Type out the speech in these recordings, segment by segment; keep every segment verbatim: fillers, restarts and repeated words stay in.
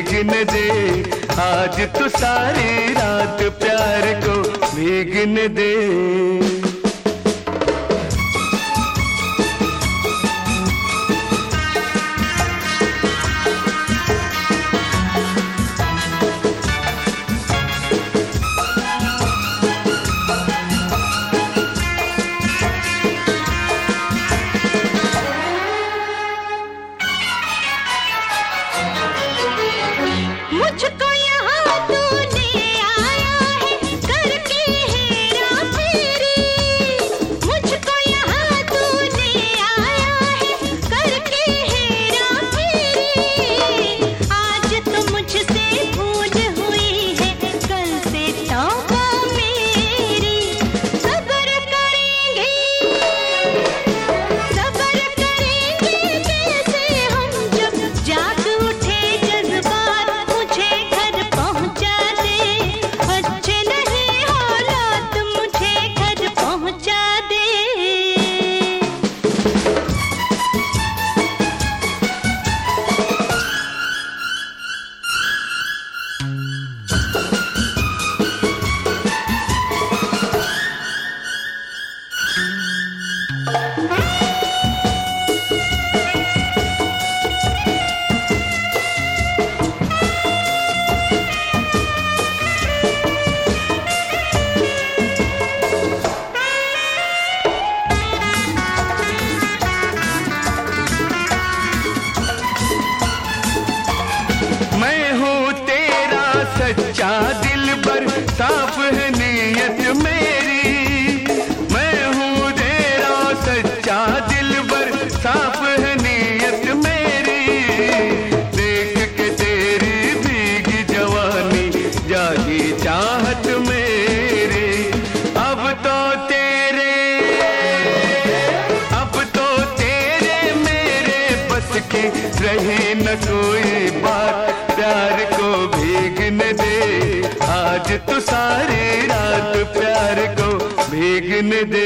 भीगने दे, आज तो सारी रात प्यार को भीगने दे। मुझको यहाँ तूने आया है करके हेरा फेरी, मुझको यहाँ तूने आया है करके हेरा फेरी। आज तो मुझसे भूल हुई है, कल से तौबा मेरी। सब्र करेंगे सब्र करेंगे कैसे हम, जब जाग उठे जज्बात मुझे घर पहुंचा दे। अच्छे नहीं हालात मुझे घर पहुंचा दे। मैं हूँ तेरा सच्चा दिलबर, साफ है नीयत मेरी। मैं हूँ तेरा सच्चा दिलबर, साफ है नीयत मेरी। देख के तेरी भीगी जवानी, जागी चाहत मेरी। अब तो तेरे अब तो तेरे मेरे बस के रही न कोई बात, प्यार को भीगने दे, आज तो सारी रात प्यार को भीगने दे।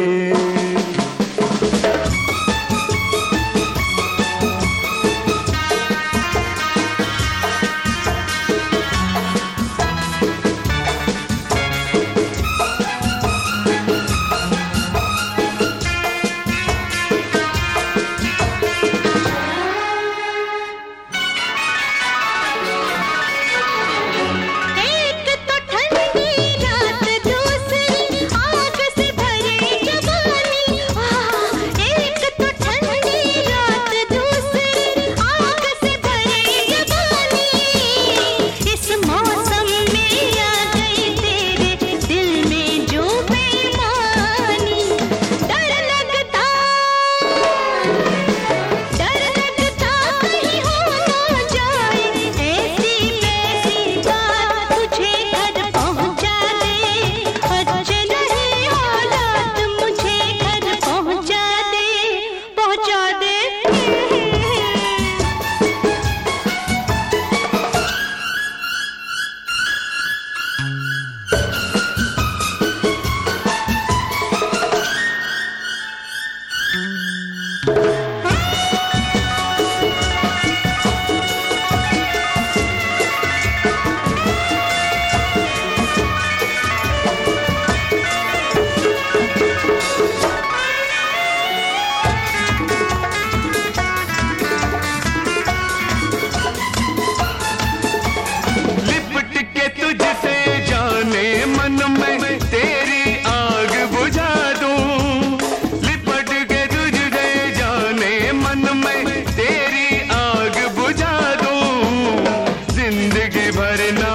एक तो ठंडी रात, दूसरी आग से भरी जवानी। एक तो ठंडी रात, दूसरी आग से भरी जवानी। इस मौसम में आ गई तेरे दिल में जो बेईमानी। डर लगता डर लगता कहीं हो ना जाए ऐसी वैसी बात, तुझे घर पहुंचा दे। अच्छे नहीं हालात मुझे घर पहुंचा दे, पहुंचा दे। लिपट के तुझसे जाने मन में तेरी आग बुझा दूं। लिपट के तुझसे जाने मन में तेरी आग बुझा दूं। जिंदगी भर ना